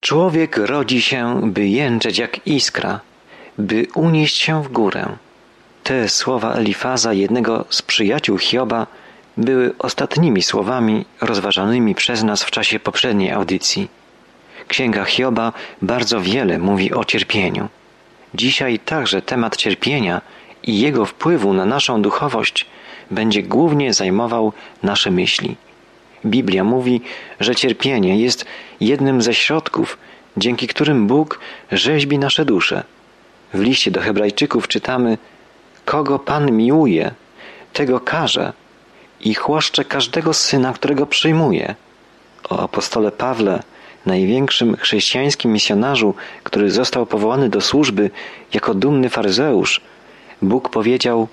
Człowiek rodzi się, by jęczeć jak iskra, by unieść się w górę. Te słowa Elifaza, jednego z przyjaciół Hioba, były ostatnimi słowami rozważanymi przez nas w czasie poprzedniej audycji. Księga Hioba bardzo wiele mówi o cierpieniu. Dzisiaj także temat cierpienia i jego wpływu na naszą duchowość będzie głównie zajmował nasze myśli. Biblia mówi, że cierpienie jest jednym ze środków, dzięki którym Bóg rzeźbi nasze dusze. W liście do Hebrajczyków czytamy: kogo Pan miłuje, tego karze i chłoszcze każdego syna, którego przyjmuje. O apostole Pawle, największym chrześcijańskim misjonarzu, który został powołany do służby jako dumny faryzeusz, Bóg powiedział: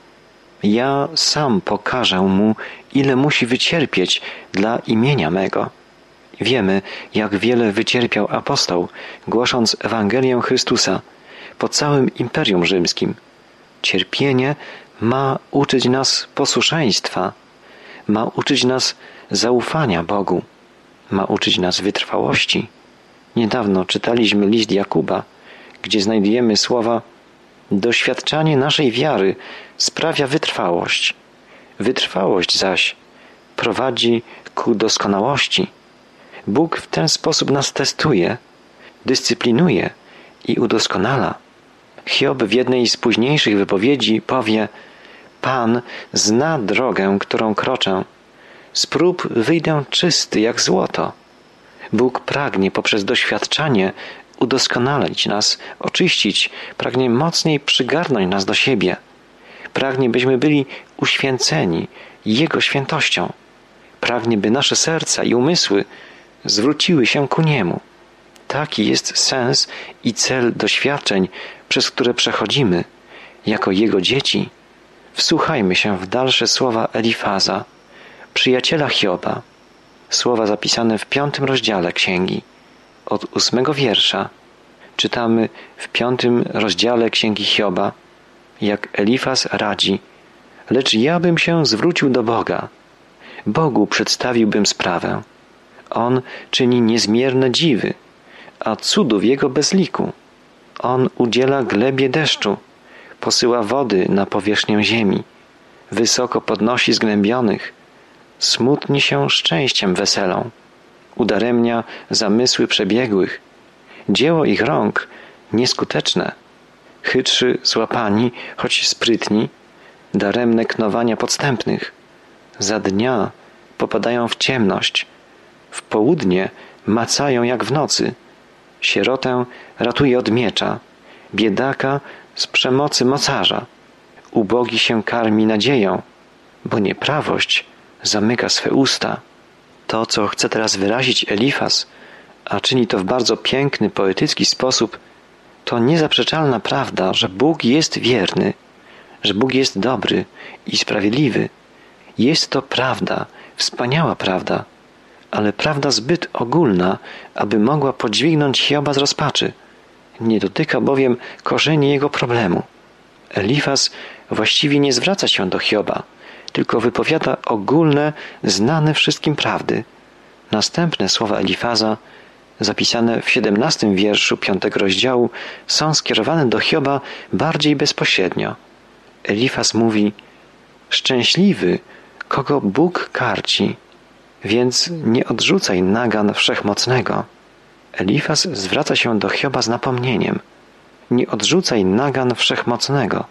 ja sam pokażę mu, ile musi wycierpieć dla imienia mego. Wiemy, jak wiele wycierpiał apostoł, głosząc Ewangelię Chrystusa po całym Imperium Rzymskim. Cierpienie ma uczyć nas posłuszeństwa, ma uczyć nas zaufania Bogu, ma uczyć nas wytrwałości. Niedawno czytaliśmy list Jakuba, gdzie znajdujemy słowa: doświadczanie naszej wiary sprawia wytrwałość. Wytrwałość zaś prowadzi ku doskonałości. Bóg w ten sposób nas testuje, dyscyplinuje i udoskonala. Hiob w jednej z późniejszych wypowiedzi powie: Pan zna drogę, którą kroczę. Z prób wyjdę czysty jak złoto. Bóg pragnie poprzez doświadczanie udoskonalić nas, oczyścić, pragnie mocniej przygarnąć nas do siebie. Pragnie, byśmy byli uświęceni Jego świętością. Pragnie, by nasze serca i umysły zwróciły się ku Niemu. Taki jest sens i cel doświadczeń, przez które przechodzimy jako Jego dzieci. Wsłuchajmy się w dalsze słowa Elifaza, przyjaciela Hioba. Słowa zapisane w 5 rozdziale księgi. Od 8 wiersza czytamy w 5 rozdziale księgi Hioba, jak Elifaz radzi: lecz ja bym się zwrócił do Boga. Bogu przedstawiłbym sprawę. On czyni niezmierne dziwy, a cudów Jego bez liku. On udziela glebie deszczu, posyła wody na powierzchnię ziemi, wysoko podnosi zgnębionych, smutni się szczęściem weselą, udaremnia zamysły przebiegłych, dzieło ich rąk nieskuteczne, chytrzy złapani, choć sprytni, daremne knowania podstępnych, za dnia popadają w ciemność, w południe macają jak w nocy, sierotę ratuje od miecza, biedaka z przemocy mocarza, ubogi się karmi nadzieją, bo nieprawość zamyka swe usta. To, co chce teraz wyrazić Elifaz, a czyni to w bardzo piękny, poetycki sposób, to niezaprzeczalna prawda, że Bóg jest wierny, że Bóg jest dobry i sprawiedliwy. Jest to prawda, wspaniała prawda, ale prawda zbyt ogólna, aby mogła podźwignąć Hioba z rozpaczy. Nie dotyka bowiem korzeni jego problemu. Elifaz właściwie nie zwraca się do Hioba, tylko wypowiada ogólne, znane wszystkim prawdy. Następne słowa Elifaza, zapisane w 17 wierszu 5 rozdziału, są skierowane do Hioba bardziej bezpośrednio. Elifaz mówi: szczęśliwy, kogo Bóg karci, więc nie odrzucaj nagan Wszechmocnego. Elifaz zwraca się do Hioba z napomnieniem: nie odrzucaj nagan Wszechmocnego,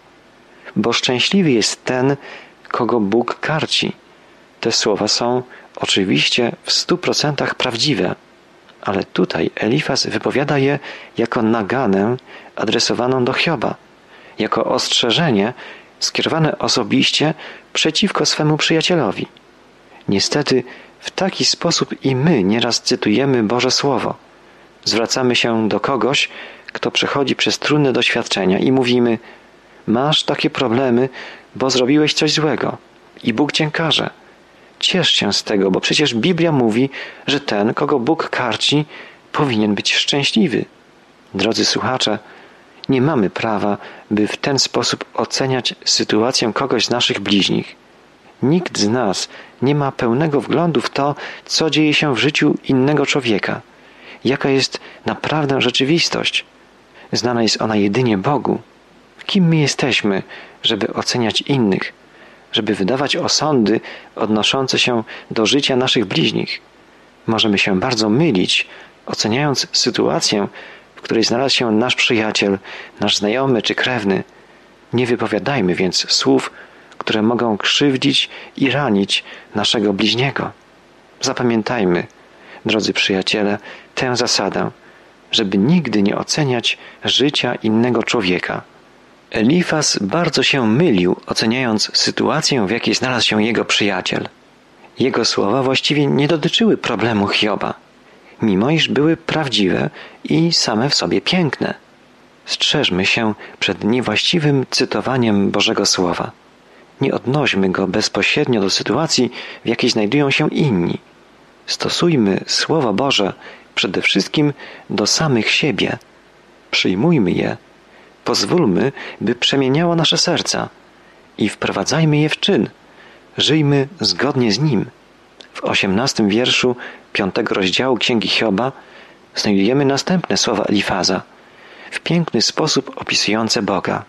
bo szczęśliwy jest ten, kogo Bóg karci. Te słowa są oczywiście w 100% prawdziwe, ale tutaj Elifaz wypowiada je jako naganę adresowaną do Hioba, jako ostrzeżenie skierowane osobiście przeciwko swemu przyjacielowi. Niestety w taki sposób i my nieraz cytujemy Boże Słowo. Zwracamy się do kogoś, kto przechodzi przez trudne doświadczenia i mówimy: masz takie problemy, bo zrobiłeś coś złego i Bóg cię karze. Ciesz się z tego, bo przecież Biblia mówi, że ten, kogo Bóg karci, powinien być szczęśliwy. Drodzy słuchacze, nie mamy prawa, by w ten sposób oceniać sytuację kogoś z naszych bliźnich. Nikt z nas nie ma pełnego wglądu w to, co dzieje się w życiu innego człowieka. jaka jest naprawdę rzeczywistość. Znana jest ona jedynie Bogu. Kim my jesteśmy, żeby oceniać innych, żeby wydawać osądy odnoszące się do życia naszych bliźnich? Możemy się bardzo mylić, oceniając sytuację, w której znalazł się nasz przyjaciel, nasz znajomy czy krewny. Nie wypowiadajmy więc słów, które mogą krzywdzić i ranić naszego bliźniego. Zapamiętajmy, drodzy przyjaciele, tę zasadę, żeby nigdy nie oceniać życia innego człowieka. Elifaz bardzo się mylił, oceniając sytuację, w jakiej znalazł się jego przyjaciel. Jego słowa właściwie nie dotyczyły problemu Hioba, mimo iż były prawdziwe i same w sobie piękne. Strzeżmy się przed niewłaściwym cytowaniem Bożego Słowa. Nie odnośmy go bezpośrednio do sytuacji, w jakiej znajdują się inni. Stosujmy Słowo Boże przede wszystkim do samych siebie. Przyjmujmy je, pozwólmy, by przemieniało nasze serca i wprowadzajmy je w czyn. Żyjmy zgodnie z nim. W 18 wierszu 5 rozdziału Księgi Hioba znajdujemy następne słowa Elifaza, w piękny sposób opisujące Boga.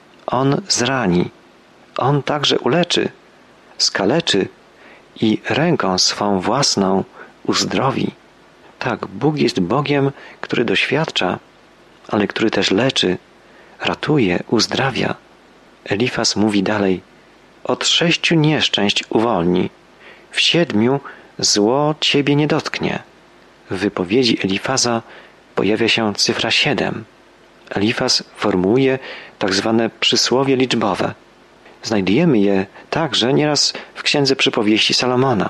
On zrani, On także uleczy, skaleczy i ręką swą własną uzdrowi. Tak, Bóg jest Bogiem, który doświadcza, ale który też leczy, ratuje, uzdrawia. Elifaz mówi dalej: od 6 nieszczęść uwolni, w 7 zło ciebie nie dotknie. W wypowiedzi Elifaza pojawia się cyfra 7. Elifaz formułuje tak zwane przysłowie liczbowe. Znajdujemy je także nieraz w Księdze Przypowieści Salomona.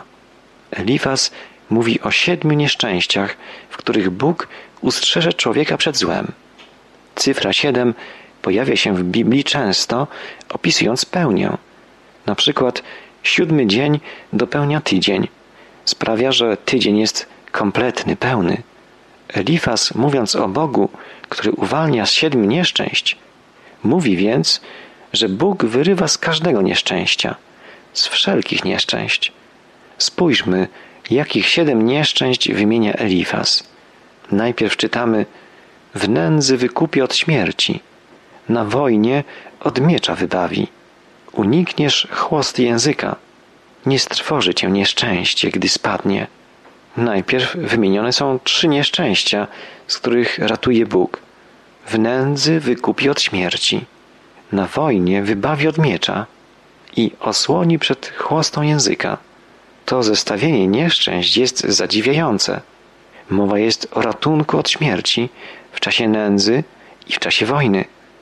Elifaz mówi o 7 nieszczęściach, w których Bóg ustrzeże człowieka przed złem. Cyfra 7 pojawia się w Biblii często, opisując pełnię. Na przykład 7 dzień dopełnia tydzień. Sprawia, że tydzień jest kompletny, pełny. Elifaz, mówiąc o Bogu, który uwalnia z 7 nieszczęść, mówi więc, że Bóg wyrywa z każdego nieszczęścia, z wszelkich nieszczęść. Spójrzmy, jakich 7 nieszczęść wymienia Elifaz. Najpierw czytamy: w nędzy wykupi od śmierci, na wojnie od miecza wybawi. Unikniesz chłost języka, nie strwoży cię nieszczęście, gdy spadnie. Najpierw wymienione są 3 nieszczęścia, z których ratuje Bóg. W nędzy wykupi od śmierci, na wojnie wybawi od miecza i osłoni przed chłostą języka. To zestawienie nieszczęść jest zadziwiające. Mowa jest o ratunku od śmierci w czasie nędzy i w czasie wojny,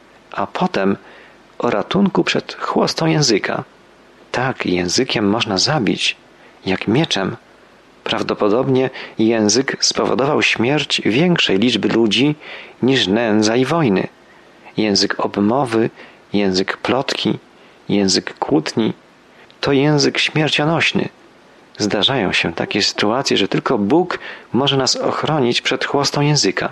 a potem o ratunku przed chłostą języka. Tak, językiem można zabić, jak mieczem. Prawdopodobnie język spowodował śmierć większej liczby ludzi niż nędza i wojny. Język obmowy, język plotki, język kłótni to język śmiercionośny. Zdarzają się takie sytuacje, że tylko Bóg może nas ochronić przed chłostą języka.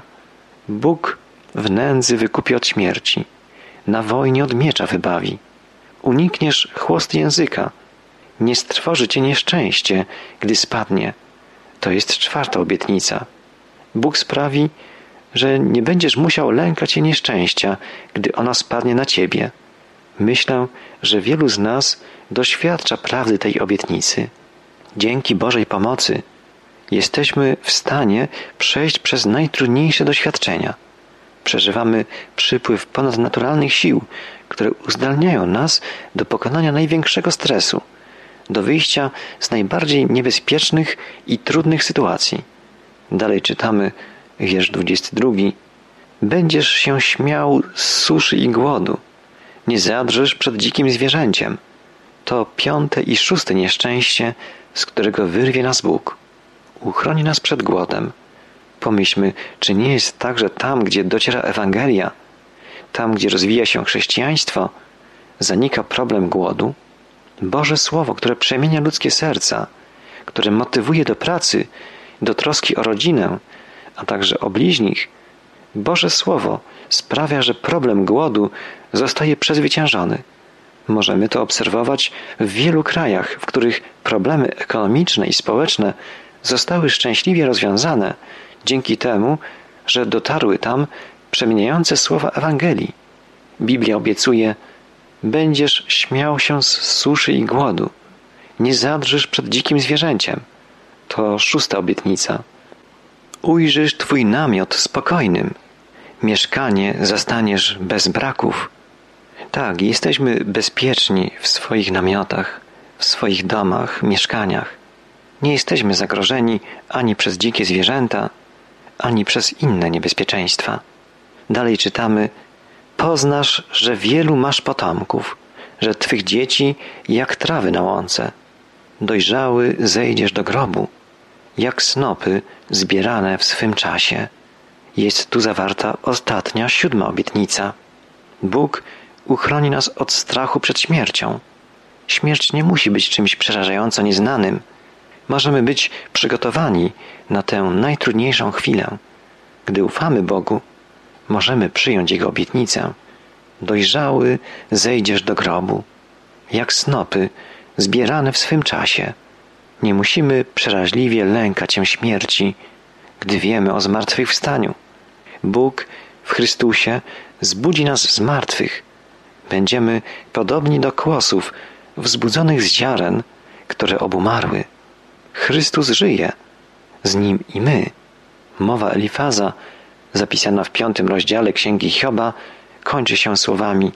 Bóg w nędzy wykupi od śmierci, na wojnie od miecza wybawi. Unikniesz chłost języka, nie strwoży cię nieszczęście, gdy spadnie. To jest 4. obietnica. Bóg sprawi, że nie będziesz musiał lękać się nieszczęścia, gdy ono spadnie na ciebie. Myślę, że wielu z nas doświadcza prawdy tej obietnicy. Dzięki Bożej pomocy jesteśmy w stanie przejść przez najtrudniejsze doświadczenia. Przeżywamy przypływ ponadnaturalnych sił, które uzdalniają nas do pokonania największego stresu, do wyjścia z najbardziej niebezpiecznych i trudnych sytuacji. Dalej czytamy wiersz 22. Będziesz się śmiał z suszy i głodu, nie zadrżysz przed dzikim zwierzęciem. To 5. i 6. nieszczęście, z którego wyrwie nas Bóg. Uchroni nas przed głodem. Pomyślmy, czy nie jest tak, że tam, gdzie dociera Ewangelia, tam, gdzie rozwija się chrześcijaństwo, zanika problem głodu? Boże Słowo, które przemienia ludzkie serca, które motywuje do pracy, do troski o rodzinę, a także o bliźnich. Boże Słowo sprawia, że problem głodu zostaje przezwyciężony. Możemy to obserwować w wielu krajach, w których problemy ekonomiczne i społeczne zostały szczęśliwie rozwiązane dzięki temu, że dotarły tam przemieniające słowa Ewangelii. Biblia obiecuje: będziesz śmiał się z suszy i głodu, nie zadrżysz przed dzikim zwierzęciem. To 6. obietnica. Ujrzysz Twój namiot spokojnym, mieszkanie zastaniesz bez braków. Tak, jesteśmy bezpieczni w swoich namiotach, w swoich domach, mieszkaniach. Nie jesteśmy zagrożeni ani przez dzikie zwierzęta, ani przez inne niebezpieczeństwa. Dalej czytamy: poznasz, że wielu masz potomków, że Twych dzieci jak trawy na łące. Dojrzały zejdziesz do grobu, jak snopy zbierane w swym czasie. Jest tu zawarta ostatnia, 7. obietnica. Bóg uchroni nas od strachu przed śmiercią. Śmierć nie musi być czymś przerażająco nieznanym. Możemy być przygotowani na tę najtrudniejszą chwilę. Gdy ufamy Bogu, możemy przyjąć Jego obietnicę. Dojrzały zejdziesz do grobu, jak snopy zbierane w swym czasie. Nie musimy przeraźliwie lękać się śmierci, gdy wiemy o zmartwychwstaniu. Bóg w Chrystusie zbudzi nas z martwych. Będziemy podobni do kłosów wzbudzonych z ziaren, które obumarły. Chrystus żyje, z Nim i my. Mowa Elifaza, zapisana w 5. rozdziale Księgi Hioba, kończy się słowami: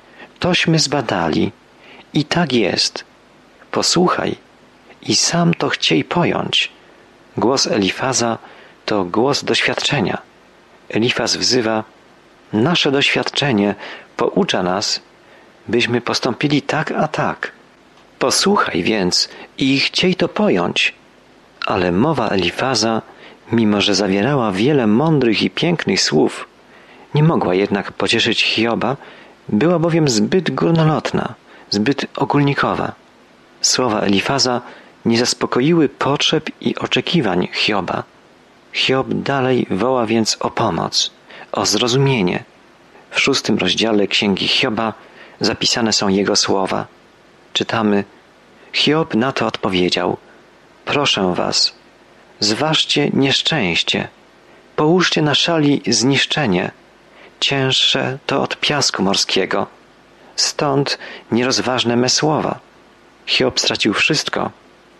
tośmy zbadali i tak jest. Posłuchaj i sam to chciej pojąć. Głos Elifaza to głos doświadczenia. Elifaz wzywa: nasze doświadczenie poucza nas, byśmy postąpili tak a tak. Posłuchaj więc i chciej to pojąć. Ale mowa Elifaza, mimo że zawierała wiele mądrych i pięknych słów, nie mogła jednak pocieszyć Hioba, była bowiem zbyt górnolotna, zbyt ogólnikowa. Słowa Elifaza nie zaspokoiły potrzeb i oczekiwań Hioba. Hiob dalej woła więc o pomoc, o zrozumienie. W 6. rozdziale Księgi Hioba zapisane są jego słowa. Czytamy: Hiob na to odpowiedział: proszę was, zważcie nieszczęście, połóżcie na szali zniszczenie, cięższe to od piasku morskiego. Stąd nierozważne me słowa. Hiob stracił wszystko,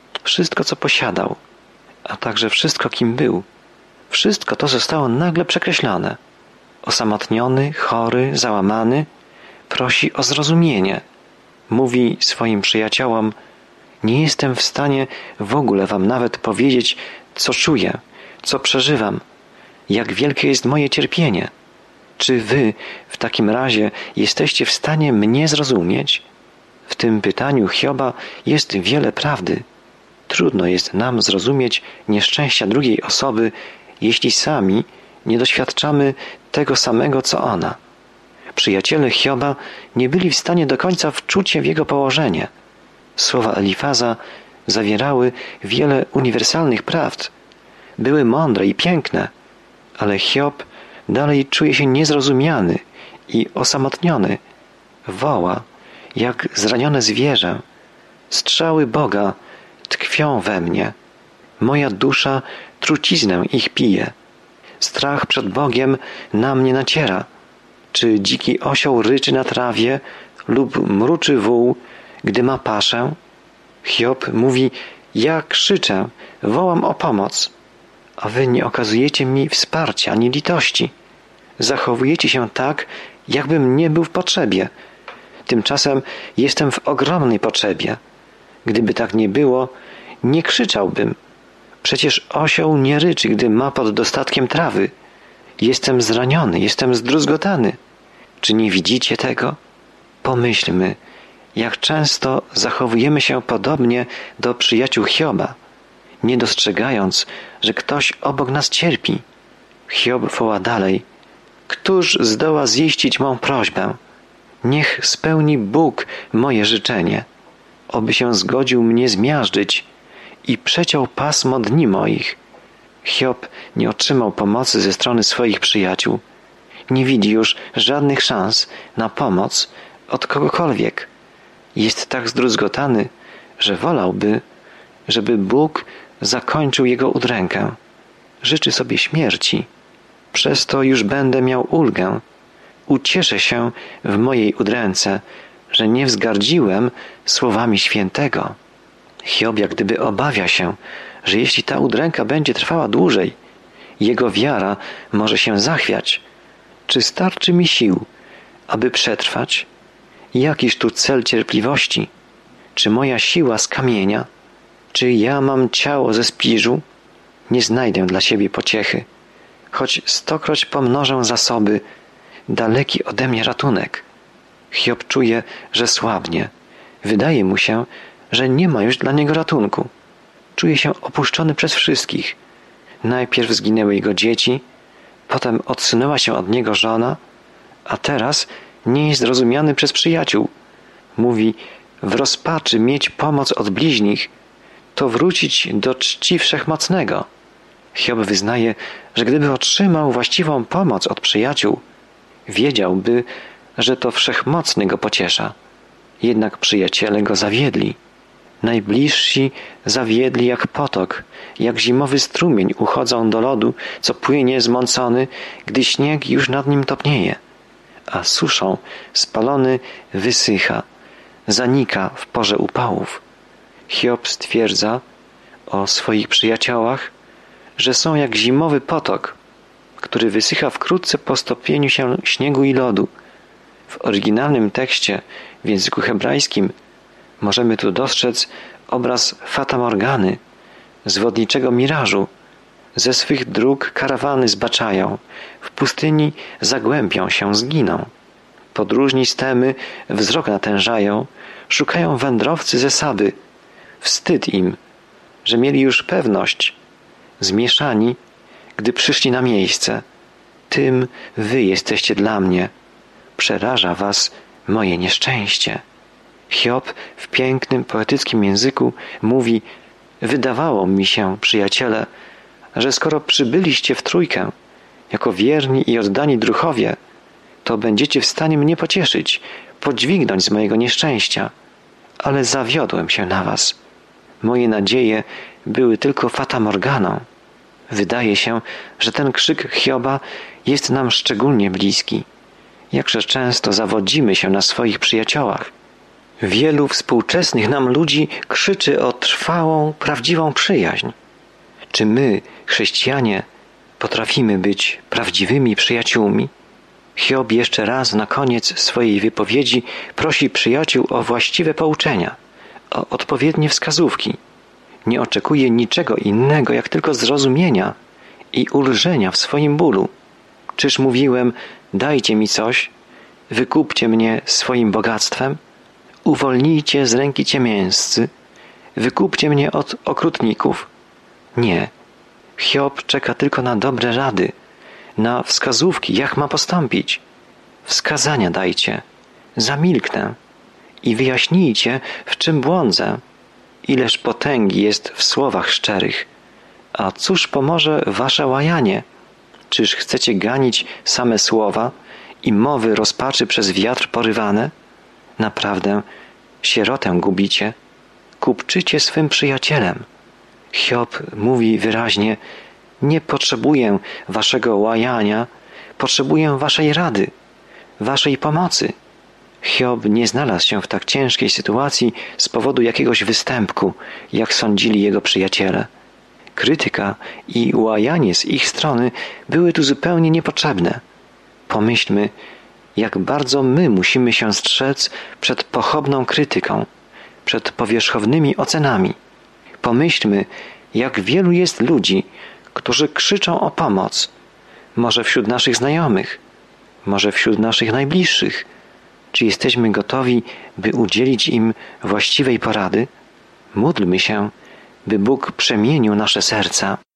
co posiadał, a także wszystko, kim był. Wszystko to zostało nagle przekreślone. Osamotniony, chory, załamany, prosi o zrozumienie. Mówi swoim przyjaciołom: nie jestem w stanie w ogóle wam nawet powiedzieć, co czuję, co przeżywam, jak wielkie jest moje cierpienie. Czy wy w takim razie jesteście w stanie mnie zrozumieć? W tym pytaniu Hioba jest wiele prawdy. Trudno jest nam zrozumieć nieszczęścia drugiej osoby, jeśli sami nie doświadczamy tego samego, co ona. Przyjaciele Hioba nie byli w stanie do końca wczuć się w jego położenie. Słowa Elifaza zawierały wiele uniwersalnych prawd. Były mądre i piękne, ale Hiob dalej czuje się niezrozumiany i osamotniony. Woła, jak zranione zwierzę. Strzały Boga tkwią we mnie. Moja dusza truciznę ich pije. Strach przed Bogiem na mnie naciera. Czy dziki osioł ryczy na trawie lub mruczy wół, gdy ma paszę? Hiob mówi: ja krzyczę, wołam o pomoc, a wy nie okazujecie mi wsparcia ani litości. Zachowujecie się tak, jakbym nie był w potrzebie. Tymczasem jestem w ogromnej potrzebie. Gdyby tak nie było, nie krzyczałbym. Przecież osioł nie ryczy, gdy ma pod dostatkiem trawy. Jestem zraniony, jestem zdruzgotany. Czy nie widzicie tego? Pomyślmy, jak często zachowujemy się podobnie do przyjaciół Hioba, nie dostrzegając, że ktoś obok nas cierpi. Hiob woła dalej: któż zdoła ziścić mą prośbę? Niech spełni Bóg moje życzenie, oby się zgodził mnie zmiażdżyć i przeciął pasmo dni moich. Hiob nie otrzymał pomocy ze strony swoich przyjaciół. Nie widzi już żadnych szans na pomoc od kogokolwiek. Jest tak zdruzgotany, że wolałby, żeby Bóg zakończył jego udrękę. życzy sobie śmierci. Przez to już będę miał ulgę. Ucieszę się w mojej udręce, że nie wzgardziłem słowami świętego. Hiob jak gdyby obawia się, że jeśli ta udręka będzie trwała dłużej, jego wiara może się zachwiać. Czy starczy mi sił, aby przetrwać? Jakiż tu cel cierpliwości? Czy moja siła z kamienia? Czy ja mam ciało ze spiżu? Nie znajdę dla siebie pociechy. Choć 100-kroć pomnożę zasoby, daleki ode mnie ratunek. Hiob czuje, że słabnie. Wydaje mu się, że nie ma już dla niego ratunku. Czuje się opuszczony przez wszystkich. Najpierw zginęły jego dzieci, potem odsunęła się od niego żona, a teraz nie jest rozumiany przez przyjaciół. Mówi, w rozpaczy mieć pomoc od bliźnich, to wrócić do czci Wszechmocnego. Hiob wyznaje, że gdyby otrzymał właściwą pomoc od przyjaciół, wiedziałby, że to Wszechmocny go pociesza. Jednak przyjaciele go zawiedli. Najbliżsi zawiedli jak potok, jak zimowy strumień uchodzą do lodu, co płynie zmącony, gdy śnieg już nad nim topnieje. A suszą spalony wysycha, zanika w porze upałów. Hiob stwierdza o swoich przyjaciołach, że są jak zimowy potok, który wysycha wkrótce po stopieniu się śniegu i lodu. W oryginalnym tekście w języku hebrajskim możemy tu dostrzec obraz Fata Morgany, zwodniczego mirażu. Ze swych dróg karawany zbaczają, w pustyni zagłębią się, zginą. Podróżni z Temy wzrok natężają, szukają wędrowcy ze Saby. Wstyd im, że mieli już pewność, zmieszani, gdy przyszli na miejsce. Tym wy jesteście dla mnie. Przeraża was moje nieszczęście. Hiob w pięknym, poetyckim języku mówi: wydawało mi się, przyjaciele, że skoro przybyliście w trójkę, jako wierni i oddani druhowie, to będziecie w stanie mnie pocieszyć, podźwignąć z mojego nieszczęścia. Ale zawiodłem się na was. Moje nadzieje były tylko fatamorganą. Wydaje się, że ten krzyk Hioba jest nam szczególnie bliski. Jakże często zawodzimy się na swoich przyjaciołach. Wielu współczesnych nam ludzi krzyczy o trwałą, prawdziwą przyjaźń. Czy my, chrześcijanie, potrafimy być prawdziwymi przyjaciółmi? Hiob jeszcze raz na koniec swojej wypowiedzi prosi przyjaciół o właściwe pouczenia, o odpowiednie wskazówki. Nie oczekuje niczego innego, jak tylko zrozumienia i ulżenia w swoim bólu. Czyż mówiłem, dajcie mi coś, wykupcie mnie swoim bogactwem, uwolnijcie z ręki ciemiężcy, wykupcie mnie od okrutników? Nie. Hiob czeka tylko na dobre rady, na wskazówki, jak ma postąpić. Wskazania dajcie, zamilknę i wyjaśnijcie, w czym błądzę. Ileż potęgi jest w słowach szczerych. A cóż pomoże wasze łajanie? Czyż chcecie ganić same słowa i mowy rozpaczy przez wiatr porywane? Naprawdę, sierotę gubicie, kupczycie swym przyjacielem. Hiob mówi wyraźnie: nie potrzebuję waszego łajania, potrzebuję waszej rady, waszej pomocy. Hiob nie znalazł się w tak ciężkiej sytuacji z powodu jakiegoś występku, jak sądzili jego przyjaciele. Krytyka i łajanie z ich strony były tu zupełnie niepotrzebne. Pomyślmy, jak bardzo my musimy się strzec przed pochopną krytyką, przed powierzchownymi ocenami. Pomyślmy, jak wielu jest ludzi, którzy krzyczą o pomoc, może wśród naszych znajomych, może wśród naszych najbliższych. Czy jesteśmy gotowi, by udzielić im właściwej porady? Módlmy się, by Bóg przemienił nasze serca.